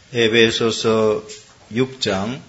에베소서 6장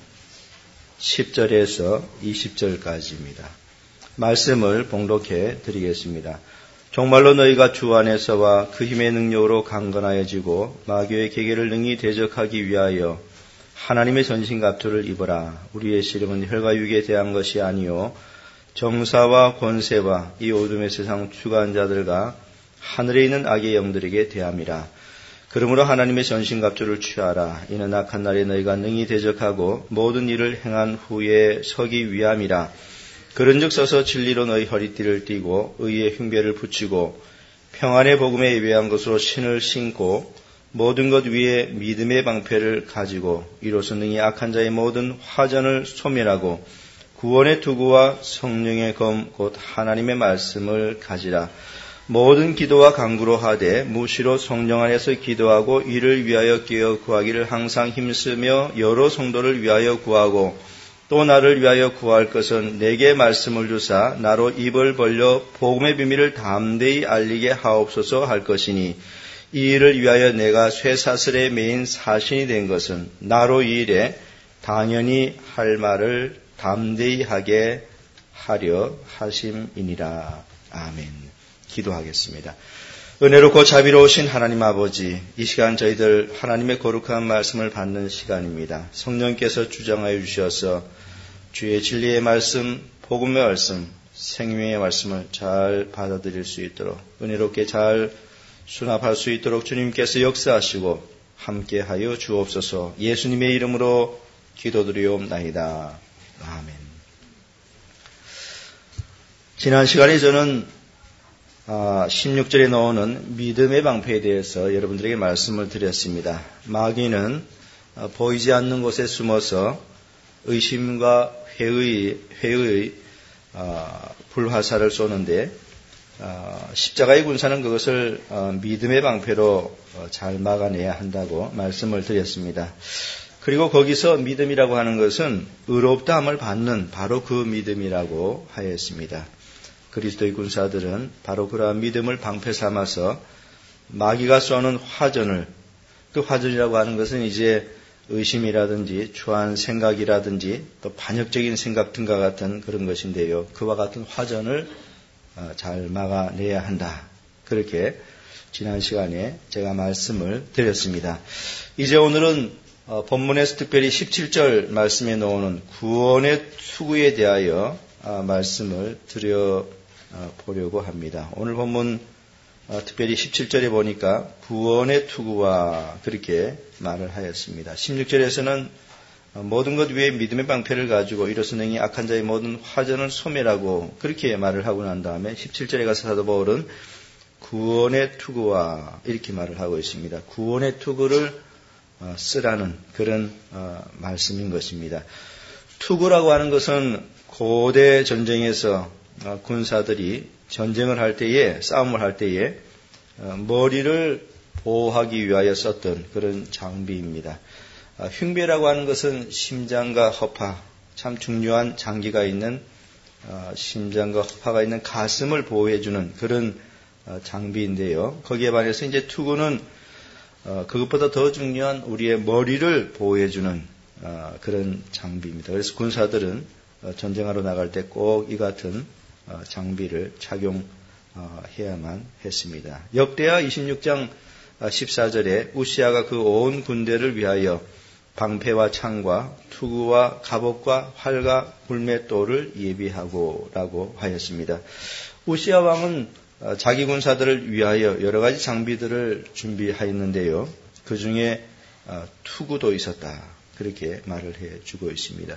10절에서 20절까지입니다. 말씀을 봉독해 드리겠습니다. 정말로 너희가 주 안에서와 그 힘의 능력으로 강건하여지고 마귀의 계계를 능히 대적하기 위하여 하나님의 전신갑주를 입어라. 우리의 씨름은 혈과 육에 대한 것이 아니요 정사와 권세와 이 어둠의 세상 주관 자들과 하늘에 있는 악의 영들에게 대함이라. 그러므로 하나님의 전신갑주를 취하라. 이는 악한 날에 너희가 능히 대적하고 모든 일을 행한 후에 서기 위함이라. 그런즉 서서 진리로 너희 허리띠를 띠고 의의 흉배를 붙이고 평안의 복음에 예배한 것으로 신을 신고 모든 것 위에 믿음의 방패를 가지고 이로써 능히 악한 자의 모든 화전을 소멸하고 구원의 투구와 성령의 검 곧 하나님의 말씀을 가지라. 모든 기도와 간구로 하되 무시로 성령 안에서 기도하고 이를 위하여 깨어 구하기를 항상 힘쓰며 여러 성도를 위하여 구하고 또 나를 위하여 구할 것은 내게 말씀을 주사 나로 입을 벌려 복음의 비밀을 담대히 알리게 하옵소서 할 것이니 이 일을 위하여 내가 쇠사슬에 매인 사신이 된 것은 나로 이 일에 당연히 할 말을 담대히 하게 하려 하심이니라. 아멘. 기도하겠습니다. 은혜롭고 자비로우신 하나님 아버지, 이 시간 저희들 하나님의 거룩한 말씀을 받는 시간입니다. 성령께서 주장하여 주셔서 주의 진리의 말씀, 복음의 말씀, 생명의 말씀을 잘 받아들일 수 있도록 은혜롭게 잘 수납할 수 있도록 주님께서 역사하시고 함께하여 주옵소서. 예수님의 이름으로 기도드리옵나이다. 아멘. 지난 시간에 저는 16절에 나오는 믿음의 방패에 대해서 여러분들에게 말씀을 드렸습니다. 마귀는 보이지 않는 곳에 숨어서 의심과 회의의 불화살을 쏘는데 십자가의 군사는 그것을 믿음의 방패로 잘 막아내야 한다고 말씀을 드렸습니다. 그리고 거기서 믿음이라고 하는 것은 의롭다함을 받는 바로 그 믿음이라고 하였습니다. 그리스도의 군사들은 바로 그러한 믿음을 방패 삼아서 마귀가 쏘는 화전을, 그 화전이라고 하는 것은 이제 의심이라든지 추한 생각이라든지 또 반역적인 생각 등과 같은 그런 것인데요. 그와 같은 화전을 잘 막아내야 한다. 그렇게 지난 시간에 제가 말씀을 드렸습니다. 이제 오늘은 본문에서 특별히 17절 말씀에 나오는 구원의 투구에 대하여 말씀을 드려보려고 합니다. 오늘 본문 특별히 17절에 보니까 구원의 투구와 그렇게 말을 하였습니다. 16절에서는 모든 것 위에 믿음의 방패를 가지고 이로써 능히 악한 자의 모든 화전을 소멸하고 그렇게 말을 하고 난 다음에 17절에 가서 사도 바울은 구원의 투구와 이렇게 말을 하고 있습니다. 구원의 투구를 쓰라는 그런 말씀인 것입니다. 투구라고 하는 것은 고대 전쟁에서 군사들이 전쟁을 할 때에, 싸움을 할 때에 머리를 보호하기 위하여 썼던 그런 장비입니다. 흉배라고 하는 것은 심장과 허파, 참 중요한 장기가 있는 심장과 허파가 있는 가슴을 보호해주는 그런 장비인데요. 거기에 반해서 이제 투구는 그것보다 더 중요한 우리의 머리를 보호해주는 그런 장비입니다. 그래서 군사들은 전쟁하러 나갈 때 꼭 이 같은 장비를 착용해야만 했습니다. 역대하 26장 14절에 우시아가 그 온 군대를 위하여 방패와 창과 투구와 갑옷과 활과 굴맷돌을 예비하고 라고 하였습니다. 우시아 왕은 자기 군사들을 위하여 여러 가지 장비들을 준비하였는데요. 그 중에 투구도 있었다. 그렇게 말을 해주고 있습니다.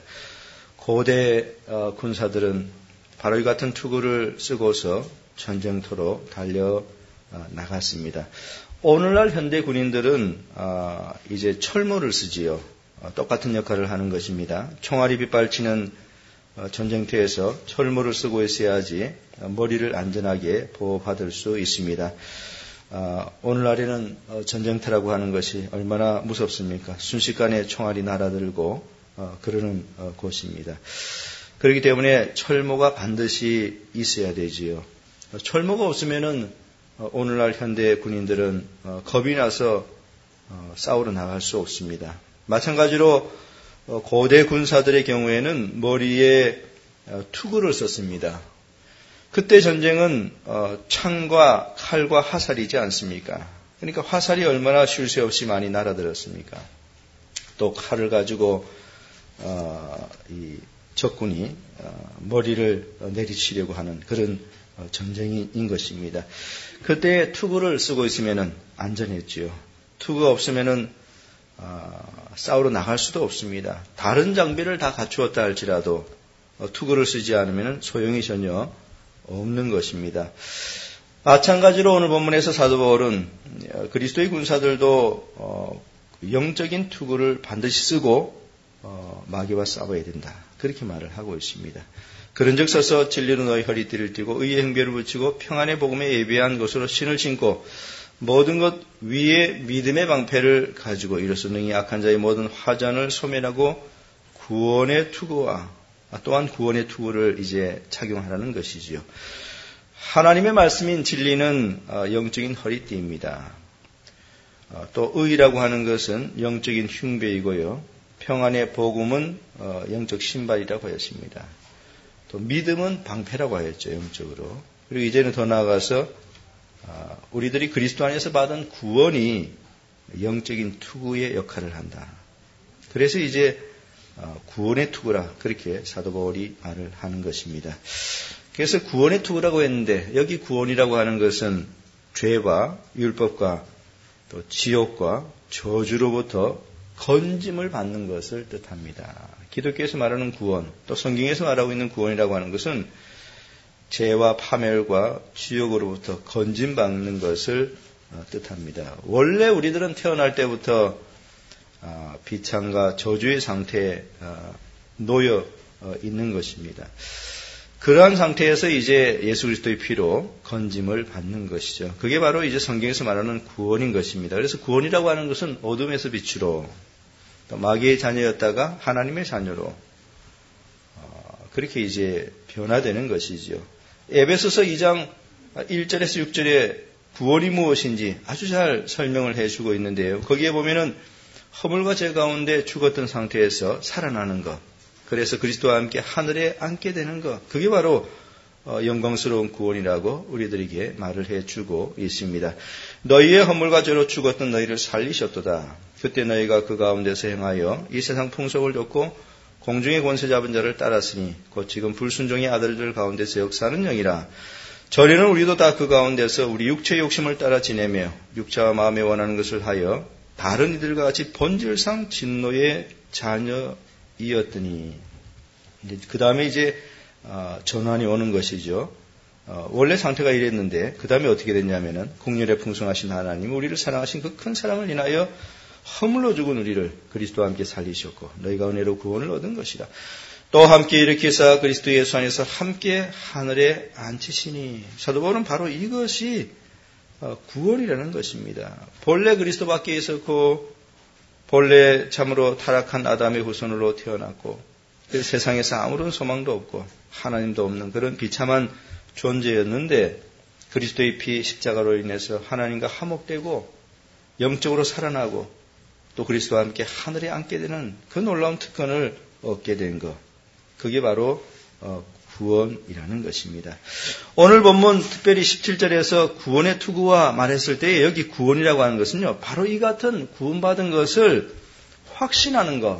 고대 군사들은 바로 이 같은 투구를 쓰고서 전쟁터로 달려 나갔습니다. 오늘날 현대 군인들은 이제 철모를 쓰지요. 똑같은 역할을 하는 것입니다. 총알이 빗발치는 전쟁터에서 철모를 쓰고 있어야지 머리를 안전하게 보호받을 수 있습니다. 오늘날에는 전쟁터라고 하는 것이 얼마나 무섭습니까? 순식간에 총알이 날아들고 그러는 곳입니다. 그렇기 때문에 철모가 반드시 있어야 되지요. 철모가 없으면은 오늘날 현대 군인들은 겁이 나서 싸우러 나갈 수 없습니다. 마찬가지로 고대 군사들의 경우에는 머리에 투구를 썼습니다. 그때 전쟁은 창과 칼과 화살이지 않습니까? 그러니까 화살이 얼마나 쉴 새 없이 많이 날아들었습니까? 또 칼을 가지고 이 적군이 머리를 내리치려고 하는 그런 전쟁인 것입니다. 그때 투구를 쓰고 있으면 안전했지요. 투구가 없으면 싸우러 나갈 수도 없습니다. 다른 장비를 다 갖추었다 할지라도 투구를 쓰지 않으면 소용이 전혀 없는 것입니다. 마찬가지로 오늘 본문에서 사도 바울은 그리스도의 군사들도 영적인 투구를 반드시 쓰고 마귀와 싸워야 된다. 그렇게 말을 하고 있습니다. 그런즉 서서 진리로 너희 허리띠를 띠고 의의 행배를 붙이고 평안의 복음에 예비한 것으로 신을 신고 모든 것 위에 믿음의 방패를 가지고 이로써 능히 악한 자의 모든 화전을 소멸하고 구원의 투구와 또한 구원의 투구를 이제 착용하라는 것이지요. 하나님의 말씀인 진리는 영적인 허리띠입니다. 또 의라고 하는 것은 영적인 흉배이고요. 평안의 복음은 영적 신발이라고 하였습니다. 또 믿음은 방패라고 하였죠. 영적으로. 그리고 이제는 더 나아가서 우리들이 그리스도 안에서 받은 구원이 영적인 투구의 역할을 한다. 그래서 이제 구원의 투구라 그렇게 사도 바울이 말을 하는 것입니다. 그래서 구원의 투구라고 했는데 여기 구원이라고 하는 것은 죄와 율법과 또 지옥과 저주로부터 건짐을 받는 것을 뜻합니다. 기독교에서 말하는 구원, 또 성경에서 말하고 있는 구원이라고 하는 것은 죄와 파멸과 지옥으로부터 건짐받는 것을 뜻합니다. 원래 우리들은 태어날 때부터 비참과 저주의 상태에 놓여 있는 것입니다. 그러한 상태에서 이제 예수 그리스도의 피로 건짐을 받는 것이죠. 그게 바로 이제 성경에서 말하는 구원인 것입니다. 그래서 구원이라고 하는 것은 어둠에서 빛으로, 또 마귀의 자녀였다가 하나님의 자녀로 그렇게 이제 변화되는 것이죠. 에베소서 2장 1절에서 6절에 구원이 무엇인지 아주 잘 설명을 해주고 있는데요. 거기에 보면은 허물과 죄 가운데 죽었던 상태에서 살아나는 것, 그래서 그리스도와 함께 하늘에 앉게 되는 것, 그게 바로 영광스러운 구원이라고 우리들에게 말을 해주고 있습니다. 너희의 허물과 죄로 죽었던 너희를 살리셨도다. 그때 너희가 그 가운데서 행하여 이 세상 풍속을 좇고 공중의 권세 잡은 자를 따랐으니 곧 지금 불순종의 아들들 가운데서 역사하는 영이라. 전에는 우리도 다 그 가운데서 우리 육체의 욕심을 따라 지내며 육체와 마음에 원하는 것을 하여 다른 이들과 같이 본질상 진노의 자녀이었더니, 그 다음에 이제 전환이 오는 것이죠. 원래 상태가 이랬는데 그 다음에 어떻게 됐냐면은 국률에 풍성하신 하나님, 우리를 사랑하신 그 큰 사랑을 인하여 허물로 죽은 우리를 그리스도와 함께 살리셨고 너희가 은혜로 구원을 얻은 것이라. 또 함께 일으키사 그리스도 예수 안에서 함께 하늘에 앉히시니. 사도 바울은 바로 이것이 구원이라는 것입니다. 본래 그리스도 밖에 있었고 본래 참으로 타락한 아담의 후손으로 태어났고 세상에서 아무런 소망도 없고 하나님도 없는 그런 비참한 존재였는데 그리스도의 피 십자가로 인해서 하나님과 화목되고 영적으로 살아나고 또 그리스도와 함께 하늘에 앉게 되는 그 놀라운 특권을 얻게 된 것, 그게 바로 구원이라는 것입니다. 오늘 본문 특별히 17절에서 구원의 투구와 말했을 때 여기 구원이라고 하는 것은요, 바로 이 같은 구원받은 것을 확신하는 것,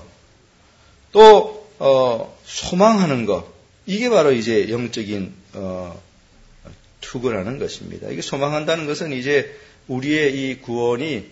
또 소망하는 것, 이게 바로 이제 영적인 투구라는 것입니다. 이게 소망한다는 것은 이제 우리의 이 구원이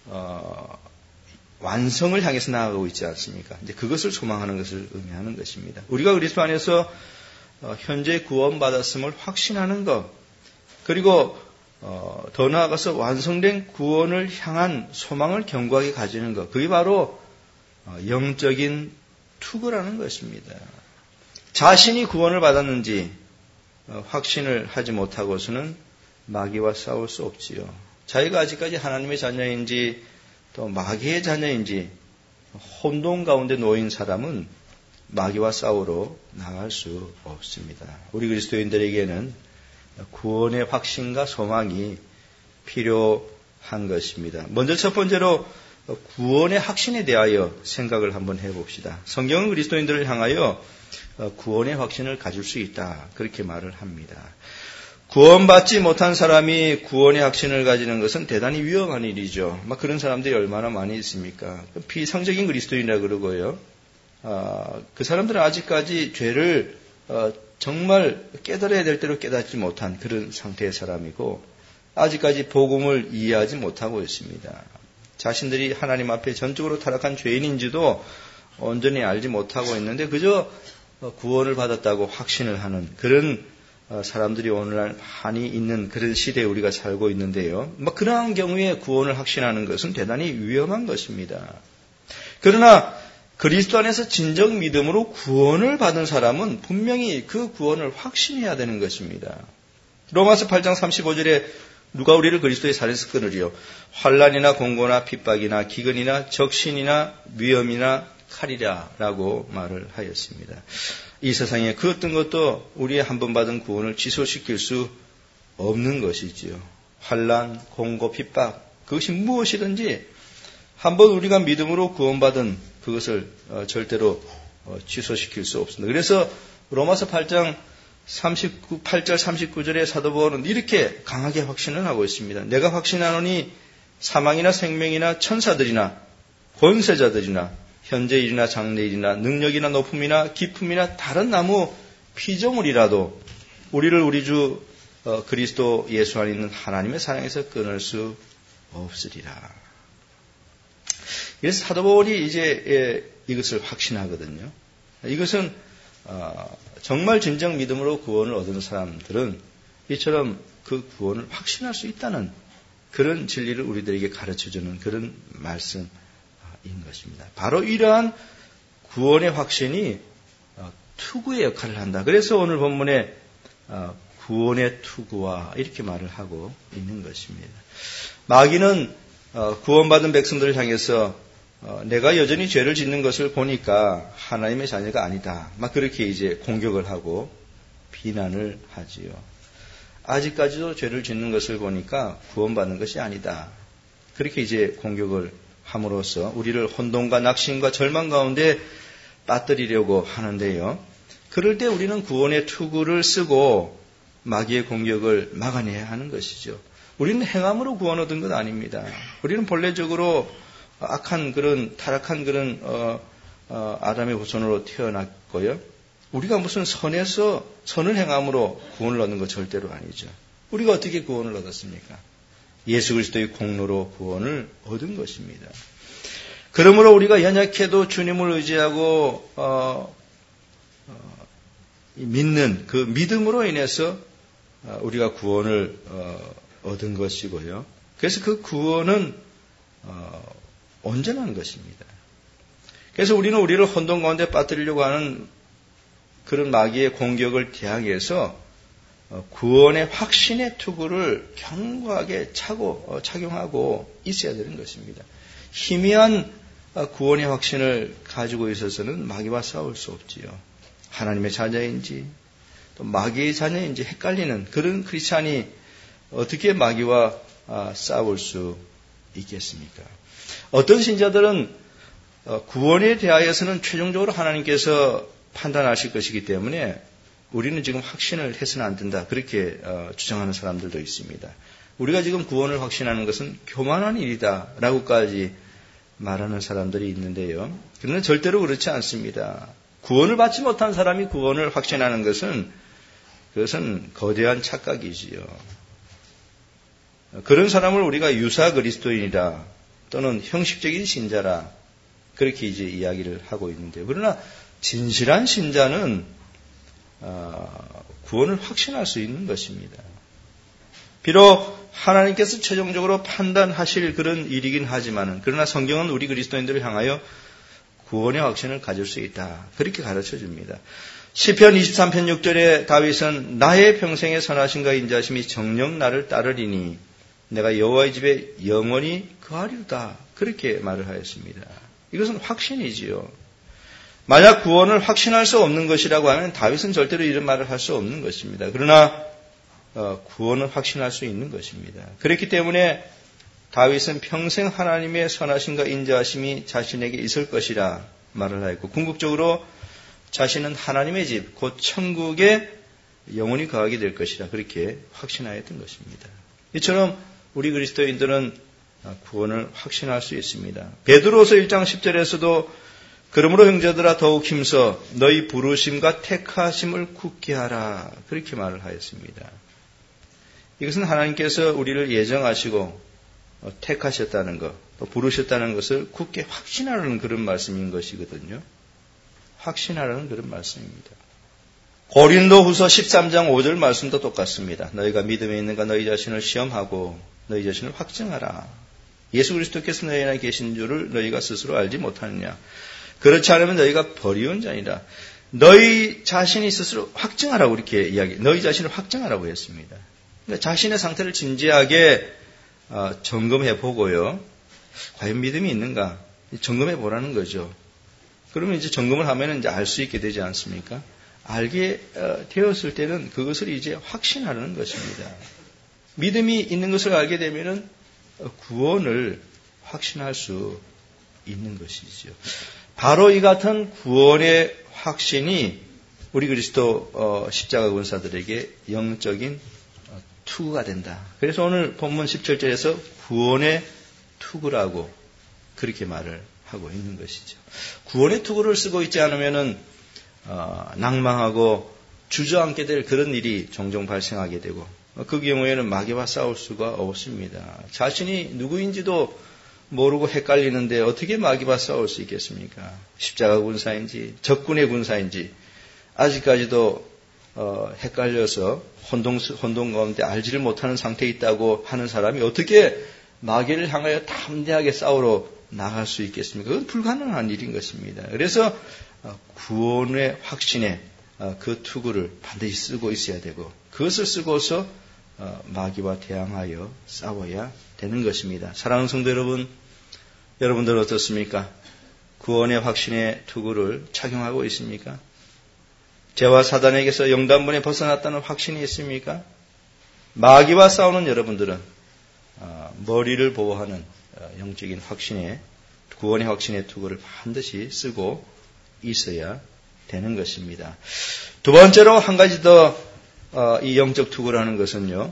완성을 향해서 나아가고 있지 않습니까? 이제 그것을 소망하는 것을 의미하는 것입니다. 우리가 그리스도 안에서 현재 구원받았음을 확신하는 것, 그리고 더 나아가서 완성된 구원을 향한 소망을 견고하게 가지는 것, 그게 바로 영적인 투구라는 것입니다. 자신이 구원을 받았는지 확신을 하지 못하고서는 마귀와 싸울 수 없지요. 자기가 아직까지 하나님의 자녀인지 또 마귀의 자녀인지 혼돈 가운데 놓인 사람은 마귀와 싸우러 나갈 수 없습니다. 우리 그리스도인들에게는 구원의 확신과 소망이 필요한 것입니다. 먼저 첫 번째로 구원의 확신에 대하여 생각을 한번 해봅시다. 성경은 그리스도인들을 향하여 구원의 확신을 가질 수 있다. 그렇게 말을 합니다. 구원받지 못한 사람이 구원의 확신을 가지는 것은 대단히 위험한 일이죠. 그런 사람들이 얼마나 많이 있습니까? 비상적인 그리스도인이라 그러고요. 그 사람들은 아직까지 죄를 정말 깨달아야 될 대로 깨닫지 못한 그런 상태의 사람이고 아직까지 복음을 이해하지 못하고 있습니다. 자신들이 하나님 앞에 전적으로 타락한 죄인인지도 온전히 알지 못하고 있는데 그저 구원을 받았다고 확신을 하는 그런 사람들이 오늘날 많이 있는 그런 시대에 우리가 살고 있는데요. 그러한 경우에 구원을 확신하는 것은 대단히 위험한 것입니다. 그러나 그리스도 안에서 진정 믿음으로 구원을 받은 사람은 분명히 그 구원을 확신해야 되는 것입니다. 로마서 8장 35절에 누가 우리를 그리스도의 살에서 끊으리요? 환난이나 공고나 핍박이나 기근이나 적신이나 위험이나 칼이라 라고 말을 하였습니다. 이 세상에 그 어떤 것도 우리의 한 번 받은 구원을 취소시킬 수 없는 것이지요. 환난, 공고, 핍박 그것이 무엇이든지 한번 우리가 믿음으로 구원받은 그것을 절대로 취소시킬 수 없습니다. 그래서 로마서 8장 8절 39절의 사도 바울은 이렇게 강하게 확신을 하고 있습니다. 내가 확신하노니 사망이나 생명이나 천사들이나 권세자들이나 현재일이나 장래일이나 능력이나 높음이나 깊음이나 다른 아무 피조물이라도 우리를 우리 주 그리스도 예수 안에 있는 하나님의 사랑에서 끊을 수 없으리라. 그래서 사도 바울이 이제 이것을 확신하거든요. 이것은 정말 진정 믿음으로 구원을 얻은 사람들은 이처럼 그 구원을 확신할 수 있다는 그런 진리를 우리들에게 가르쳐주는 그런 말씀인 것입니다. 바로 이러한 구원의 확신이 투구의 역할을 한다. 그래서 오늘 본문에 구원의 투구와 이렇게 말을 하고 있는 것입니다. 마귀는 구원받은 백성들을 향해서 내가 여전히 죄를 짓는 것을 보니까 하나님의 자녀가 아니다. 그렇게 이제 공격을 하고 비난을 하지요. 아직까지도 죄를 짓는 것을 보니까 구원받는 것이 아니다. 그렇게 이제 공격을 함으로써 우리를 혼돈과 낙심과 절망 가운데 빠뜨리려고 하는데요. 그럴 때 우리는 구원의 투구를 쓰고 마귀의 공격을 막아내야 하는 것이죠. 우리는 행함으로 구원 얻은 것 아닙니다. 우리는 본래적으로 악한 그런 타락한 그런 아담의 후손으로 태어났고요. 우리가 무슨 선을 행함으로 구원을 얻는 것 절대로 아니죠. 우리가 어떻게 구원을 얻었습니까? 예수 그리스도의 공로로 구원을 얻은 것입니다. 그러므로 우리가 연약해도 주님을 의지하고 믿는 그 믿음으로 인해서 우리가 구원을 얻은 것이고요. 그래서 그 구원은 온전한 것입니다. 그래서 우리는 우리를 혼돈 가운데 빠뜨리려고 하는 그런 마귀의 공격을 대항해서 구원의 확신의 투구를 견고하게 착용하고 있어야 되는 것입니다. 희미한 구원의 확신을 가지고 있어서는 마귀와 싸울 수 없지요. 하나님의 자녀인지 또 마귀의 자녀인지 헷갈리는 그런 크리스찬이 어떻게 마귀와 싸울 수 있겠습니까? 어떤 신자들은 구원에 대하여서는 최종적으로 하나님께서 판단하실 것이기 때문에 우리는 지금 확신을 해서는 안 된다. 그렇게 주장하는 사람들도 있습니다. 우리가 지금 구원을 확신하는 것은 교만한 일이다. 라고까지 말하는 사람들이 있는데요. 그러나 절대로 그렇지 않습니다. 구원을 받지 못한 사람이 구원을 확신하는 그것은 거대한 착각이지요. 그런 사람을 우리가 유사 그리스도인이라 또는 형식적인 신자라 그렇게 이제 이야기를 하고 있는데요. 그러나 진실한 신자는 구원을 확신할 수 있는 것입니다. 비록 하나님께서 최종적으로 판단하실 그런 일이긴 하지만 그러나 성경은 우리 그리스도인들을 향하여 구원의 확신을 가질 수 있다. 그렇게 가르쳐 줍니다. 시편 23편 6절에 다윗은 나의 평생의 선하심과 인자심이 정녕 나를 따르리니 내가 여호와의 집에 영원히 거하리로다. 그렇게 말을 하였습니다. 이것은 확신이지요. 만약 구원을 확신할 수 없는 것이라고 하면 다윗은 절대로 이런 말을 할 수 없는 것입니다. 그러나 구원을 확신할 수 있는 것입니다. 그렇기 때문에 다윗은 평생 하나님의 선하심과 인자하심이 자신에게 있을 것이라 말을 하였고 궁극적으로 자신은 하나님의 집, 곧 천국에 영원히 거하게 될 것이라 그렇게 확신하였던 것입니다. 이처럼 우리 그리스도인들은 구원을 확신할 수 있습니다. 베드로서 1장 10절에서도 그러므로 형제들아 더욱 힘써 너희 부르심과 택하심을 굳게 하라 그렇게 말을 하였습니다. 이것은 하나님께서 우리를 예정하시고 택하셨다는 것, 또 부르셨다는 것을 굳게 확신하라는 그런 말씀인 것이거든요. 확신하라는 그런 말씀입니다. 고린도후서 13장 5절 말씀도 똑같습니다. 너희가 믿음에 있는가 너희 자신을 시험하고 너희 자신을 확증하라. 예수 그리스도께서 너희 안에 계신 줄을 너희가 스스로 알지 못하느냐. 그렇지 않으면 너희가 버리운 자니라. 너희 자신이 스스로 확증하라고 이렇게 너희 자신을 확증하라고 했습니다. 그러니까 자신의 상태를 진지하게 점검해 보고요. 과연 믿음이 있는가? 점검해 보라는 거죠. 그러면 이제 점검을 하면 이제 알 수 있게 되지 않습니까? 알게 되었을 때는 그것을 이제 확신하는 것입니다. 믿음이 있는 것을 알게 되면은 구원을 확신할 수 있는 것이죠. 바로 이 같은 구원의 확신이 우리 그리스도 십자가 군사들에게 영적인 투구가 된다. 그래서 오늘 본문 17절에서 구원의 투구라고 그렇게 말을 하고 있는 것이죠. 구원의 투구를 쓰고 있지 않으면은 낭망하고 주저앉게 될 그런 일이 종종 발생하게 되고 그 경우에는 마귀와 싸울 수가 없습니다. 자신이 누구인지도 모르고 헷갈리는데 어떻게 마귀와 싸울 수 있겠습니까? 십자가 군사인지 적군의 군사인지 아직까지도 헷갈려서 혼동 가운데 알지를 못하는 상태에 있다고 하는 사람이 어떻게 마귀를 향하여 담대하게 싸우러 나갈 수 있겠습니까? 그건 불가능한 일인 것입니다. 그래서 구원의 확신에 그 투구를 반드시 쓰고 있어야 되고 그것을 쓰고서 마귀와 대항하여 싸워야 되는 것입니다. 사랑하는 성도 여러분, 여러분들은 어떻습니까? 구원의 확신의 투구를 착용하고 있습니까? 죄와 사단에게서 영단번에 벗어났다는 확신이 있습니까? 마귀와 싸우는 여러분들은 머리를 보호하는 영적인 확신의 구원의 확신의 투구를 반드시 쓰고 있어야 되는 것입니다. 두 번째로 한 가지 더 이 영적 투구라는 것은요,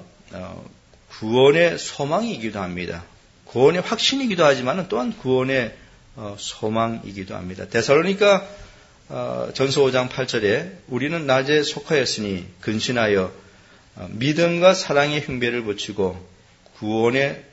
구원의 소망이기도 합니다. 구원의 확신이기도 하지만 또한 구원의 소망이기도 합니다. 데살로니가 전서 5장 8절에 우리는 낮에 속하였으니 근신하여 믿음과 사랑의 흉배를 붙이고 구원의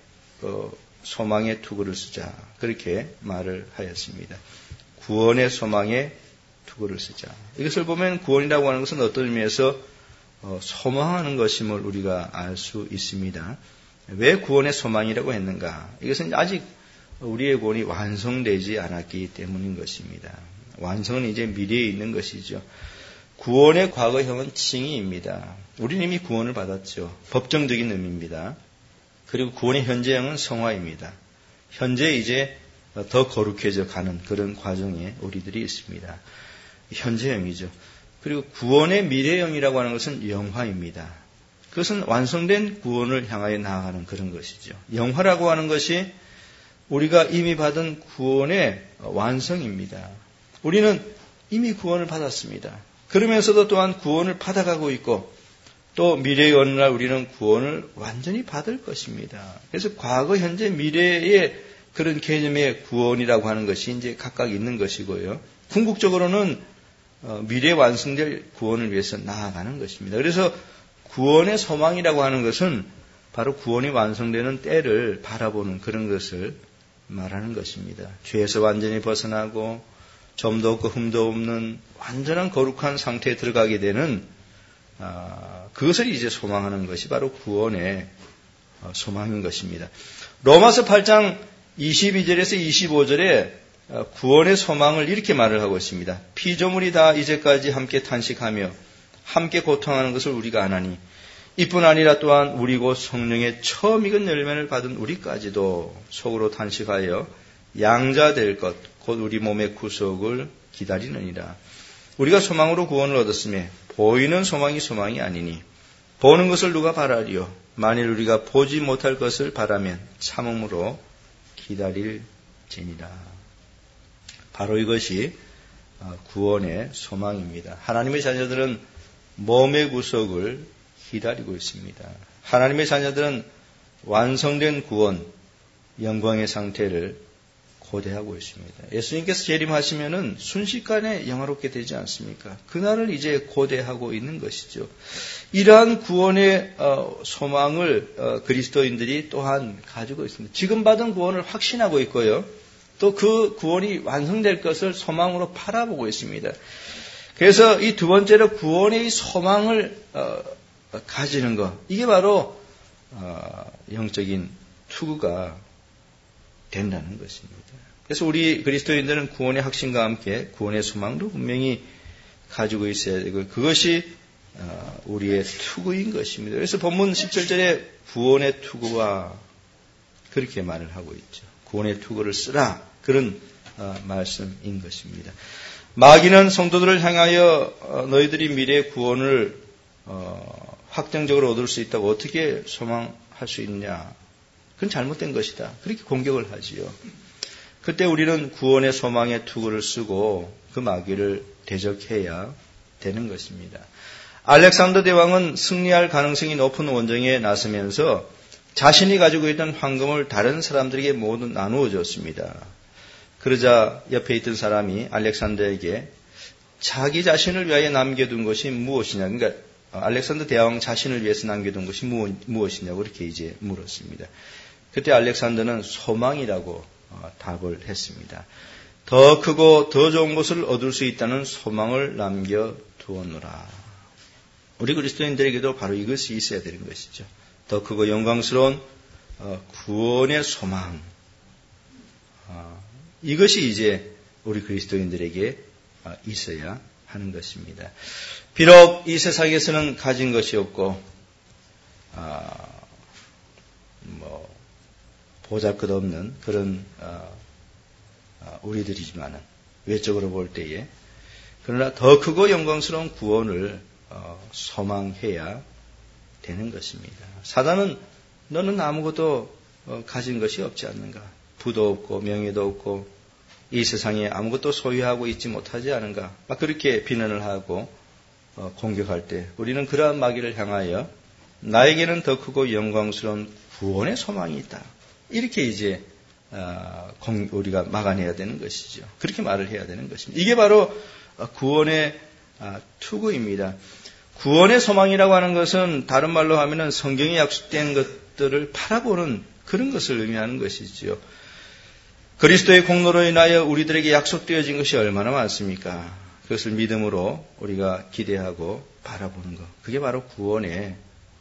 소망의 투구를 쓰자. 그렇게 말을 하였습니다. 구원의 소망의 투구를 쓰자. 이것을 보면 구원이라고 하는 것은 어떤 의미에서 소망하는 것임을 우리가 알 수 있습니다. 왜 구원의 소망이라고 했는가? 이것은 아직 우리의 구원이 완성되지 않았기 때문인 것입니다. 완성은 이제 미래에 있는 것이죠. 구원의 과거형은 칭의입니다. 우리는 이미 구원을 받았죠. 법정적인 의미입니다. 그리고 구원의 현재형은 성화입니다. 현재 이제 더 거룩해져 가는 그런 과정에 우리들이 있습니다. 현재형이죠. 그리고 구원의 미래형이라고 하는 것은 영화입니다. 그것은 완성된 구원을 향하여 나아가는 그런 것이죠. 영화라고 하는 것이 우리가 이미 받은 구원의 완성입니다. 우리는 이미 구원을 받았습니다. 그러면서도 또한 구원을 받아가고 있고 또 미래의 어느 날 우리는 구원을 완전히 받을 것입니다. 그래서 과거, 현재, 미래의 그런 개념의 구원이라고 하는 것이 이제 각각 있는 것이고요. 궁극적으로는 미래에 완성될 구원을 위해서 나아가는 것입니다. 그래서 구원의 소망이라고 하는 것은 바로 구원이 완성되는 때를 바라보는 그런 것을 말하는 것입니다. 죄에서 완전히 벗어나고 점도 없고 흠도 없는 완전한 거룩한 상태에 들어가게 되는 그것을 이제 소망하는 것이 바로 구원의 소망인 것입니다. 로마서 8장 22절에서 25절에 구원의 소망을 이렇게 말을 하고 있습니다. 피조물이 다 이제까지 함께 탄식하며 함께 고통하는 것을 우리가 아나니 이뿐 아니라 또한 우리 곧 성령의 처음 익은 열매를 받은 우리까지도 속으로 탄식하여 양자될 것 곧 우리 몸의 구속을 기다리느니라. 우리가 소망으로 구원을 얻었으며 보이는 소망이 소망이 아니니 보는 것을 누가 바라리요. 만일 우리가 보지 못할 것을 바라면 참음으로 기다릴지니라. 바로 이것이 구원의 소망입니다. 하나님의 자녀들은 몸의 구속을 기다리고 있습니다. 하나님의 자녀들은 완성된 구원, 영광의 상태를 고대하고 있습니다. 예수님께서 재림하시면은 순식간에 영화롭게 되지 않습니까? 그날을 이제 고대하고 있는 것이죠. 이러한 구원의 소망을 그리스도인들이 또한 가지고 있습니다. 지금 받은 구원을 확신하고 있고요. 또 그 구원이 완성될 것을 소망으로 바라보고 있습니다. 그래서 이 두 번째로 구원의 소망을 가지는 것, 이게 바로 영적인 투구가 된다는 것입니다. 그래서 우리 그리스도인들은 구원의 확신과 함께 구원의 소망도 분명히 가지고 있어야 되고, 그것이 우리의 투구인 것입니다. 그래서 본문 17절에 구원의 투구와 그렇게 말을 하고 있죠. 구원의 투구를 쓰라, 그런 말씀인 것입니다. 마귀는 성도들을 향하여 너희들이 미래의 구원을 확정적으로 얻을 수 있다고 어떻게 소망할 수 있냐, 그건 잘못된 것이다, 그렇게 공격을 하지요. 그때 우리는 구원의 소망의 투구를 쓰고 그 마귀를 대적해야 되는 것입니다. 알렉산더 대왕은 승리할 가능성이 높은 원정에 나서면서 자신이 가지고 있던 황금을 다른 사람들에게 모두 나누어 줬습니다. 그러자 옆에 있던 사람이 알렉산더에게 자기 자신을 위하여 남겨둔 것이 무엇이냐, 그러니까 알렉산더 대왕 자신을 위해서 남겨둔 것이 무엇이냐고 이렇게 이제 물었습니다. 그때 알렉산더는 소망이라고 답을 했습니다. 더 크고 더 좋은 것을 얻을 수 있다는 소망을 남겨두었노라. 우리 그리스도인들에게도 바로 이것이 있어야 되는 것이죠. 더 크고 영광스러운 구원의 소망. 이것이 이제 우리 그리스도인들에게 있어야 하는 것입니다. 비록 이 세상에서는 가진 것이 없고 보잘것없는 그런 우리들이지만은 외적으로 볼 때에, 그러나 더 크고 영광스러운 구원을 소망해야 되는 것입니다. 사단은 너는 아무것도 가진 것이 없지 않는가? 부도 없고 명예도 없고 이 세상에 아무것도 소유하고 있지 못하지 않은가? 막 그렇게 비난을 하고 공격할 때 우리는 그러한 마귀를 향하여 나에게는 더 크고 영광스러운 구원의 소망이 있다, 이렇게 이제 우리가 막아내야 되는 것이죠. 그렇게 말을 해야 되는 것입니다. 이게 바로 구원의 투구입니다. 구원의 소망이라고 하는 것은 다른 말로 하면은 성경에 약속된 것들을 바라보는 그런 것을 의미하는 것이지요. 그리스도의 공로로 인하여 우리들에게 약속되어진 것이 얼마나 많습니까? 그것을 믿음으로 우리가 기대하고 바라보는 것, 그게 바로 구원의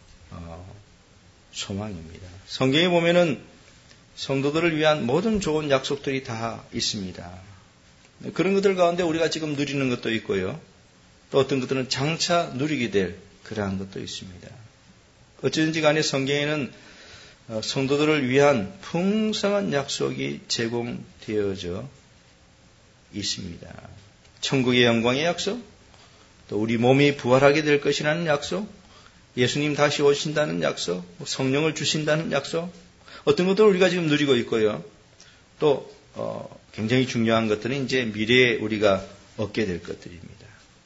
소망입니다. 성경에 보면은 성도들을 위한 모든 좋은 약속들이 다 있습니다. 그런 것들 가운데 우리가 지금 누리는 것도 있고요. 또 어떤 것들은 장차 누리게 될 그러한 것도 있습니다. 어찌든지 간에 성경에는 성도들을 위한 풍성한 약속이 제공되어져 있습니다. 천국의 영광의 약속, 또 우리 몸이 부활하게 될 것이라는 약속, 예수님 다시 오신다는 약속, 성령을 주신다는 약속, 어떤 것들을 우리가 지금 누리고 있고요. 또 굉장히 중요한 것들은 이제 미래에 우리가 얻게 될 것들입니다.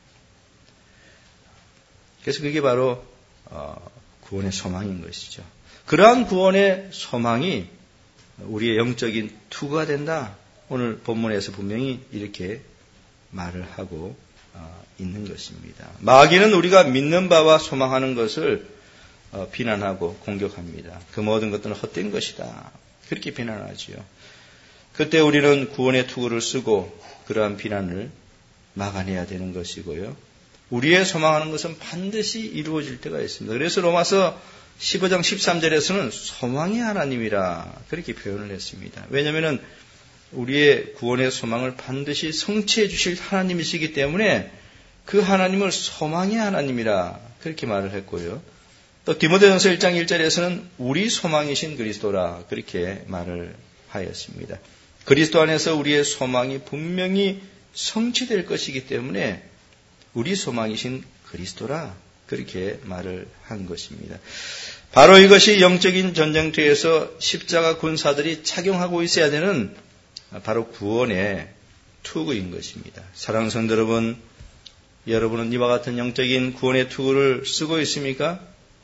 그래서 그게 바로 구원의 소망인 것이죠. 그러한 구원의 소망이 우리의 영적인 투구가 된다, 오늘 본문에서 분명히 이렇게 말을 하고 있는 것입니다. 마귀는 우리가 믿는 바와 소망하는 것을 비난하고 공격합니다. 그 모든 것들은 헛된 것이다, 그렇게 비난하지요. 그때 우리는 구원의 투구를 쓰고 그러한 비난을 막아내야 되는 것이고요. 우리의 소망하는 것은 반드시 이루어질 때가 있습니다. 그래서 로마서 15장 13절에서는 소망의 하나님이라 그렇게 표현을 했습니다. 왜냐하면 우리의 구원의 소망을 반드시 성취해 주실 하나님이시기 때문에 그 하나님을 소망의 하나님이라 그렇게 말을 했고요. 또 디모데전서 1장 1절에서는 우리 소망이신 그리스도라 그렇게 말을 하였습니다. 그리스도 안에서 우리의 소망이 분명히 성취될 것이기 때문에 우리 소망이신 그리스도라 그렇게 말을 한 것입니다. 바로 이것이 영적인 전쟁터에서 십자가 군사들이 착용하고 있어야 되는 바로 구원의 투구인 것입니다. 사랑하는 성도 여러분, 여러분은 이와 같은 영적인 구원의 투구를 쓰고 있습니까?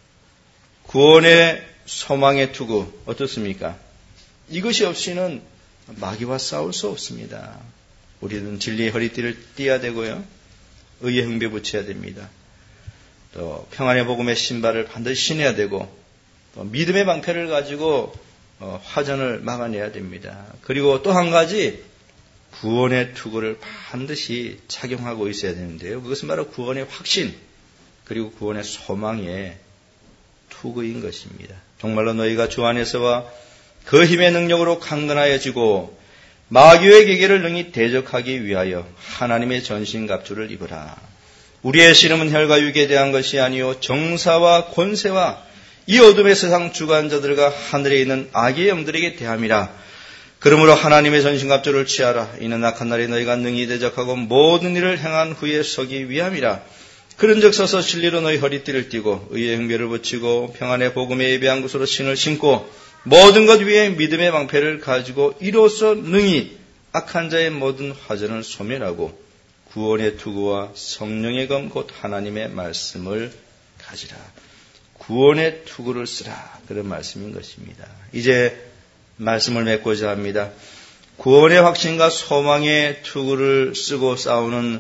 구원의 소망의 투구 어떻습니까? 이것이 없이는 마귀와 싸울 수 없습니다. 우리는 진리의 허리띠를 띠어야 되고요. 의의 흥배 붙여야 됩니다. 또 평안의 복음의 신발을 반드시 신어야 되고 또 믿음의 방패를 가지고 화전을 막아내야 됩니다. 그리고 또 한 가지 구원의 투구를 반드시 착용하고 있어야 되는데요. 그것은 바로 구원의 확신 그리고 구원의 소망의 투구인 것입니다. 정말로 너희가 주 안에서와 그 힘의 능력으로 강건하여지고 마귀의 계계를 능히 대적하기 위하여 하나님의 전신갑주를 입으라. 우리의 씨름은 혈과 육에 대한 것이 아니요 정사와 권세와 이 어둠의 세상 주관자들과 하늘에 있는 악의 영들에게 대함이라. 그러므로 하나님의 전신갑주를 취하라. 이는 악한 날에 너희가 능히 대적하고 모든 일을 행한 후에 서기 위함이라. 그런즉 서서 진리로 너희 허리띠를 띠고 의의 흥배를 붙이고 평안의 복음에 예배한 것으로 신을 신고 모든 것 위에 믿음의 방패를 가지고 이로써 능히 악한 자의 모든 화전을 소멸하고 구원의 투구와 성령의 검 곧 하나님의 말씀을 가지라. 구원의 투구를 쓰라. 그런 말씀인 것입니다. 이제 말씀을 맺고자 합니다. 구원의 확신과 소망의 투구를 쓰고 싸우는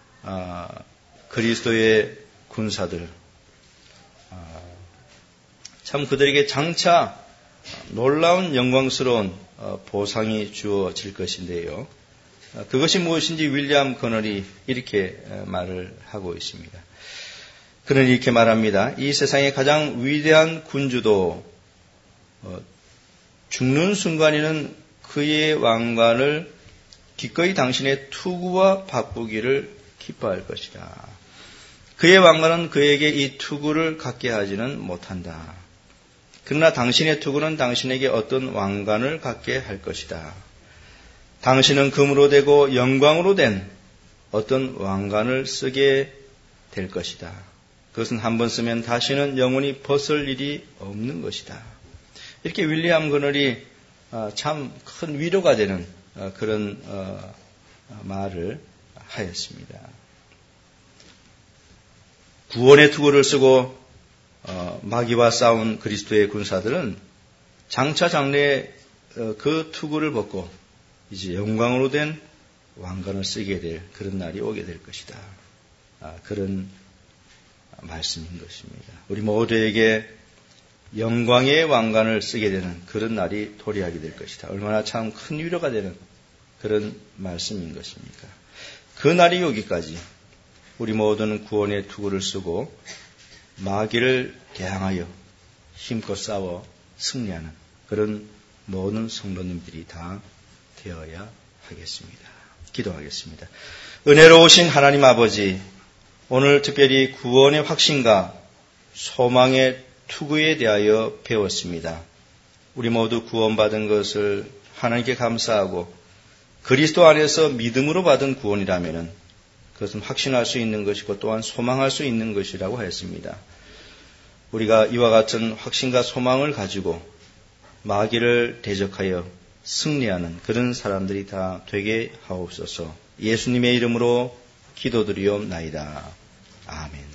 그리스도의 군사들, 참 그들에게 장차 놀라운 영광스러운 보상이 주어질 것인데요. 그것이 무엇인지 윌리엄 커널이 이렇게 말을 하고 있습니다. 그는 이렇게 말합니다. 이 세상의 가장 위대한 군주도 죽는 순간에는 그의 왕관을 기꺼이 당신의 투구와 바꾸기를 기뻐할 것이다. 그의 왕관은 그에게 이 투구를 갖게 하지는 못한다. 그러나 당신의 투구는 당신에게 어떤 왕관을 갖게 할 것이다. 당신은 금으로 되고 영광으로 된 어떤 왕관을 쓰게 될 것이다. 그것은 한번 쓰면 다시는 영원히 벗을 일이 없는 것이다. 이렇게 윌리엄 커널이 참 큰 위로가 되는 그런 말을 하였습니다. 구원의 투구를 쓰고 마귀와 싸운 그리스도의 군사들은 장차 장래에 그 투구를 벗고 이제 영광으로 된 왕관을 쓰게 될 그런 날이 오게 될 것이다. 그런 말씀인 것입니다. 우리 모두에게 영광의 왕관을 쓰게 되는 그런 날이 도래하게 될 것이다. 얼마나 참 큰 위로가 되는 그런 말씀인 것입니까? 그 날이 오기까지 우리 모두는 구원의 투구를 쓰고 마귀를 대항하여 힘껏 싸워 승리하는 그런 모든 성도님들이 다 되어야 하겠습니다. 기도하겠습니다. 은혜로우신 하나님 아버지, 오늘 특별히 구원의 확신과 소망의 투구에 대하여 배웠습니다. 우리 모두 구원받은 것을 하나님께 감사하고 그리스도 안에서 믿음으로 받은 구원이라면 그것은 확신할 수 있는 것이고 또한 소망할 수 있는 것이라고 하였습니다. 우리가 이와 같은 확신과 소망을 가지고 마귀를 대적하여 승리하는 그런 사람들이 다 되게 하옵소서. 예수님의 이름으로 기도드리옵나이다. 아멘.